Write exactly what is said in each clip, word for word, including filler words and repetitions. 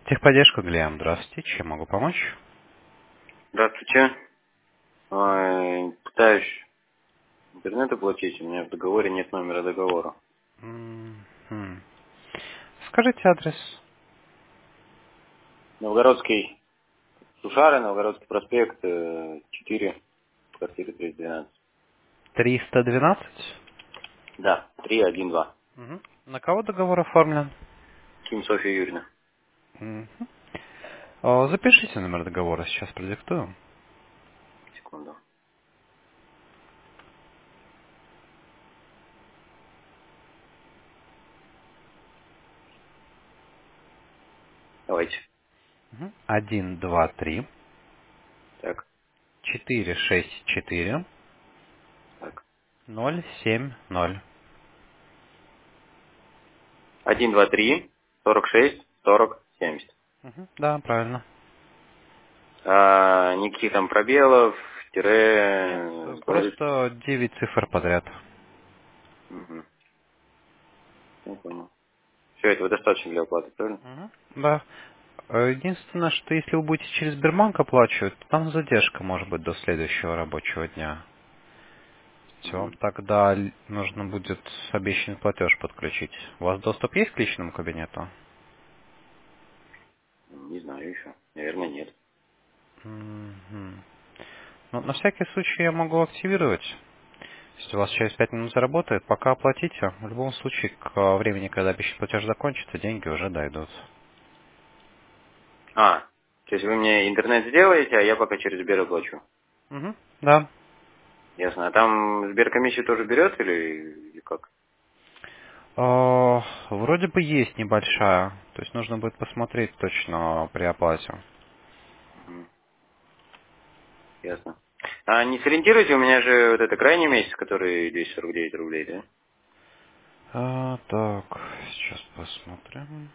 Техподдержка, Глеб, здравствуйте, чем могу помочь? Здравствуйте. Ой, пытаюсь интернет оплатить, у меня в договоре нет номера договора. М-м. Скажите адрес. Новгородский Сушары, Новгородский проспект, э, четыре, квартира триста двенадцать. триста двенадцать? Да, три один два. Мгм. На кого договор оформлен? Ким Софья Юрьевна. Мгм. О, запишите номер договора, сейчас продиктую. Секунду. Давайте. Мгм. один, два, три, Так, четыре, шесть, четыре, так. ноль, семь, ноль. Один, два, три, сорок шесть, сорок, семьдесят. Мгм. Да, правильно. А, никаких там пробелов, Нет, тире, клавиш. просто девять цифр подряд. Угу. Я понял. Все, этого достаточно для оплаты, правильно? Мгм. Да. Э, Единственное, что если вы будете через Сбербанк оплачивать, то там задержка может быть до следующего рабочего дня. Все, вам Угу. тогда л- нужно будет обещанный платеж подключить. У вас доступ есть к личному кабинету? Не знаю еще. Наверное, нет. Мгм. Ну, на всякий случай я могу активировать. Если у вас через пять минут заработает, пока оплатите. В любом случае, к э, времени, когда обещанный платеж закончится, деньги уже дойдут. А, то есть вы мне интернет сделаете, а я пока через Сбер оплачу. Мгм. Да. Ясно. А там Сбер комиссию тоже берет или, или как? Э, Вроде бы есть небольшая. То есть нужно будет посмотреть точно при оплате. Мгм. Ясно. А не сориентируйте, у меня же вот это крайний месяц, который двести сорок девять рублей, да? А, так, сейчас посмотрим.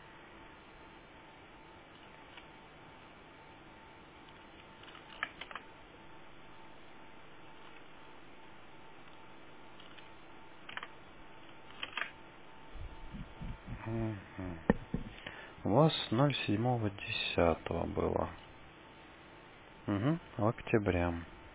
Мгм. У вас ноль седьмого десятого было. Угу, в октябре.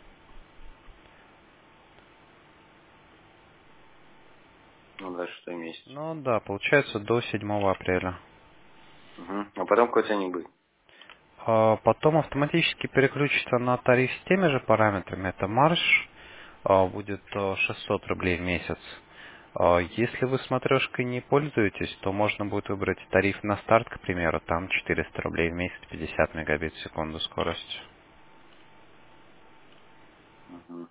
Ну, двадцать шестой месяц. Ну да, получается до седьмого апреля. Угу. А потом какой ценник будет? А потом автоматически переключится на тариф с теми же параметрами. Это марш, а, будет а, шестьсот рублей в месяц. А, Если вы смотрешкой не пользуетесь, то можно будет выбрать тариф на старт, к примеру, там четыреста рублей в месяц, пятьдесят мегабит в секунду скорость. Угу.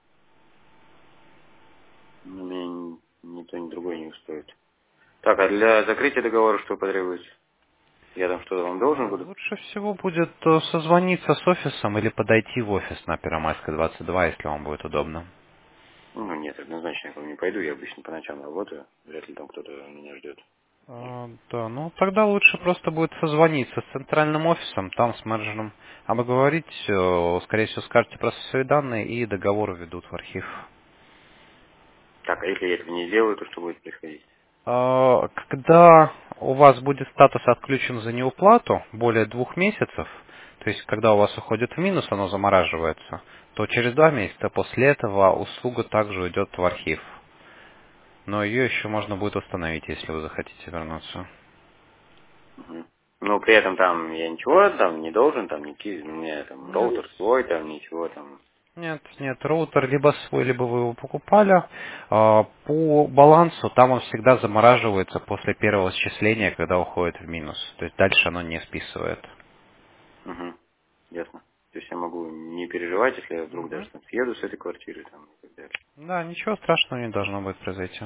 Ну, меня ни, ни то, ни другой не устроит. Так, а для закрытия договора что потребуется? Я там что-то вам должен А, буду? Лучше всего будет э, созвониться с офисом или подойти в офис на Первомайской двадцать два, если вам будет удобно. Ну, нет, однозначно я к вам не пойду, я обычно по ночам работаю, вряд ли там кто-то меня ждет. А, Да, ну тогда лучше просто будет созвониться с центральным офисом, там с менеджером обговорить, э, скорее всего, скажете просто свои данные и договор введут в архив. Так, а если я этого не сделаю, то что будет происходить? А, Когда у вас будет статус отключен за неуплату более двух месяцев, то есть когда у вас уходит в минус, оно замораживается, то через два месяца после этого услуга также уйдет в архив. Но ее еще можно будет установить, если вы захотите вернуться. Мгм. Но при этом там я ничего там не должен, там никакие, у меня там Нет. роутер свой, там ничего там. Нет, нет, роутер либо свой, либо вы его покупали. А, По балансу там он всегда замораживается после первого счисления, когда уходит в минус. То есть дальше оно не списывает. Угу. Ясно. То есть я могу не переживать, если я вдруг Мгм. даже там съеду с этой квартиры там и так далее. Да, ничего страшного не должно будет произойти.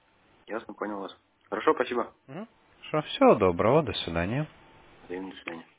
Ясно, понял вас. Хорошо, спасибо. Мгм. Хорошо, всего доброго, до свидания. Взаимно, до свидания.